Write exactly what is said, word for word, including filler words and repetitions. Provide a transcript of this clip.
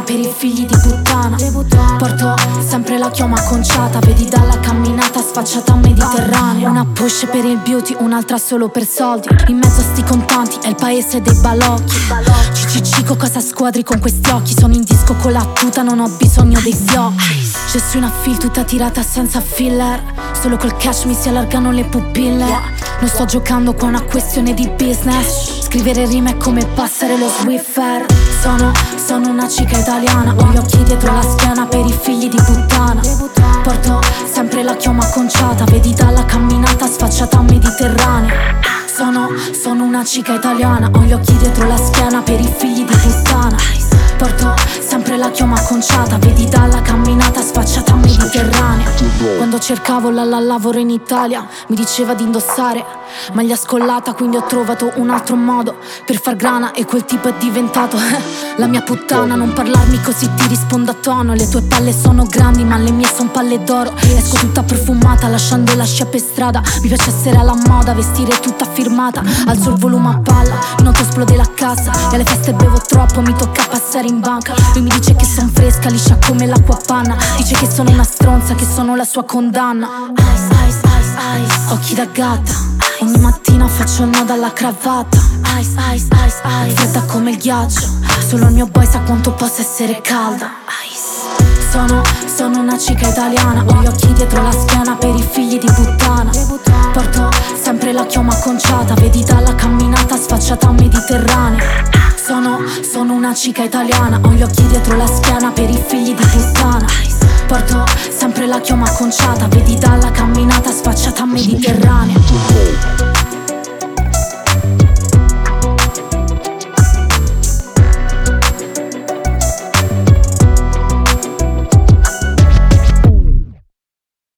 per i figli di puttana. Porto sempre la chioma conciata, vedi dalla camminata sfacciata mediterranea. Una push per il beauty, un'altra solo per soldi. In mezzo a sti contanti è il paese dei balocchi. Cicicico cosa squadri con questi occhi. Sono in disco con la tuta, non ho bisogno dei fiocchi. Gesù una fil tutta tirata senza filler. Solo col cash mi si allargano le pupille. Non sto giocando qua, è una questione di business. Scrivere rime è come passare lo Swiffer. Sono, sono una cica italiana. Ho gli occhi dietro la schiena per i figli di puttana. Porto sempre la chioma conciata, vedi dalla camminata sfacciata mediterranea. Sono, sono una cica italiana. Ho gli occhi dietro la schiena per i figli di puttana. Porto sempre la chioma conciata, vedi dalla camminata sfacciata mediterranea. Quando cercavo la, la lavoro in Italia mi diceva di indossare maglia scollata, quindi ho trovato un altro modo per far grana e quel tipo è diventato la mia puttana. Non parlarmi così, ti rispondo a tono. Le tue palle sono grandi ma le mie son palle d'oro. Esco tutta profumata lasciando la scia per strada. Mi piace essere alla moda, vestire tutta firmata. Alzo il volume a palla, in auto esplode la cassa. E alle feste bevo troppo, mi tocca passare in banca. Lui mi dice che son fresca, liscia come l'acqua a panna. Dice che sono una stronza, che sono la sua condanna. Ice, ice, ice, ice. Occhi da gatta. Ogni mattina faccio il nodo alla cravatta. Ice, ice, ice, ice. Fredda come il ghiaccio. Solo il mio boy sa quanto possa essere calda. Ice. Sono, sono una cica italiana. Ho gli occhi dietro la schiena per i figli di puttana. Porto sempre la chioma conciata, vedi dalla camminata sfacciata mediterranea. Sono, sono una cica italiana. Ho gli occhi dietro la schiena per i figli di puttana. Porto sempre la chioma conciata, vedi dalla camminata sfacciata mediterranea.